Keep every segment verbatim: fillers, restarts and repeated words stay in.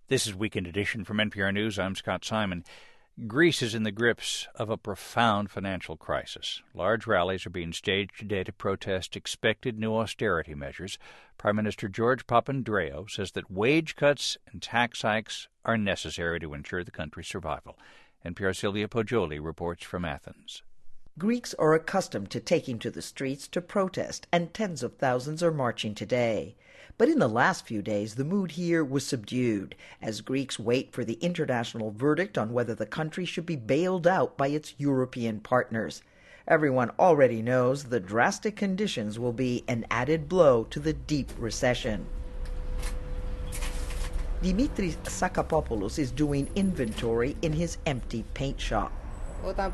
This is Weekend Edition from N P R News. I'm Scott Simon. Greece is in the grips of a profound financial crisis. Large rallies are being staged today to protest expected new austerity measures. Prime Minister George Papandreou says that wage cuts and tax hikes are necessary to ensure the country's survival. N P R's Sylvia Poggioli reports from Athens. Greeks are accustomed to taking to the streets to protest, and tens of thousands are marching today. But in the last few days, the mood here was subdued as Greeks wait for the international verdict on whether the country should be bailed out by its European partners. Everyone already knows the drastic conditions will be an added blow to the deep recession. Dimitris Sakapopoulos is doing inventory in his empty paint shop. I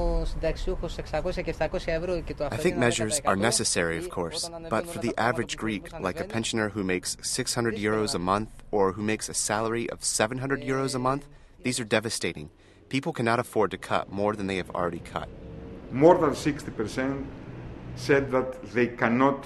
think measures are necessary, of course, but for the average Greek, like a pensioner who makes six hundred euros a month or who makes a salary of seven hundred euros a month, these are devastating. People cannot afford to cut more than they have already cut. More than sixty percent said that they cannot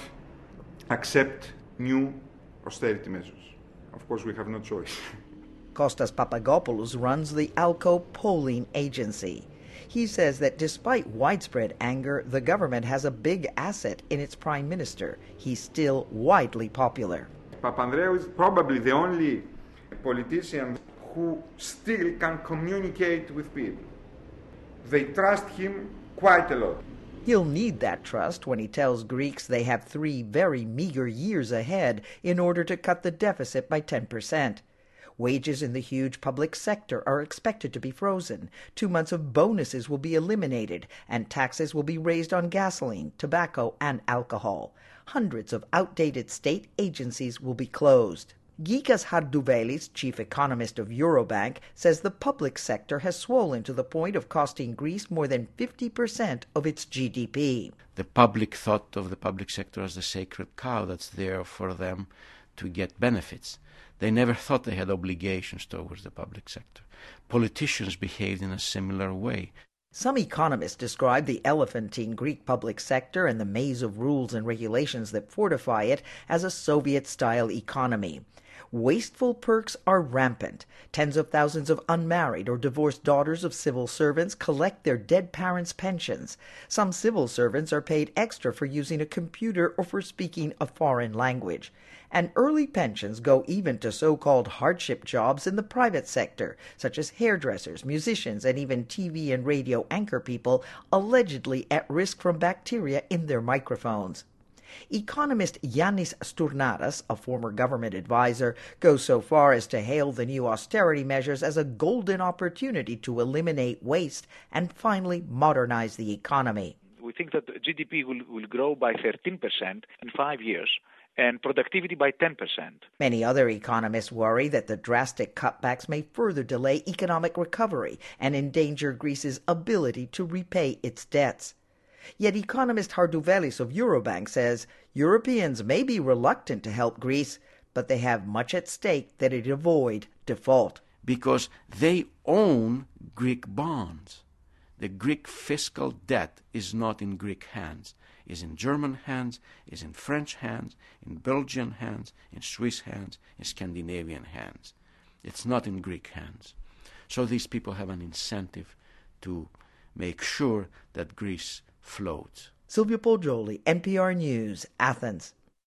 accept new austerity measures. Of course, we have no choice. Kostas Papagopoulos runs the ALCO polling agency. He says that despite widespread anger, the government has a big asset in its prime minister. He's still widely popular. Papandreou is probably the only politician who still can communicate with people. They trust him quite a lot. He'll need that trust when he tells Greeks they have three very meager years ahead in order to cut the deficit by ten percent. Wages in the huge public sector are expected to be frozen. Two months of bonuses will be eliminated, and taxes will be raised on gasoline, tobacco, and alcohol. Hundreds of outdated state agencies will be closed. Gikas Hardouvelis, chief economist of Eurobank, says the public sector has swollen to the point of costing Greece more than fifty percent of its G D P. The public thought of the public sector as the sacred cow that's there for them to get benefits. They never thought they had obligations towards the public sector. Politicians behaved in a similar way. Some economists describe the elephantine Greek public sector and the maze of rules and regulations that fortify it as a Soviet-style economy. Wasteful perks are rampant. Tens of thousands of unmarried or divorced daughters of civil servants collect their dead parents' pensions. Some civil servants are paid extra for using a computer or for speaking a foreign language. And early pensions go even to so-called hardship jobs in the private sector, such as hairdressers, musicians, and even T V and radio anchor people allegedly at risk from bacteria in their microphones. Economist Yannis Stournaras, a former government advisor, goes so far as to hail the new austerity measures as a golden opportunity to eliminate waste and finally modernize the economy. We think that G D P will, will grow by thirteen percent in five years. And productivity by ten percent. Many other economists worry that the drastic cutbacks may further delay economic recovery and endanger Greece's ability to repay its debts. Yet economist Hardouvelis of Eurobank says Europeans may be reluctant to help Greece, but they have much at stake that it avoid default. Because they own Greek bonds. The Greek fiscal debt is not in Greek hands. Is in German hands, is in French hands, in Belgian hands, in Swiss hands, in Scandinavian hands. It's not in Greek hands. So these people have an incentive to make sure that Greece floats. Sylvia Poggioli, N P R News, Athens.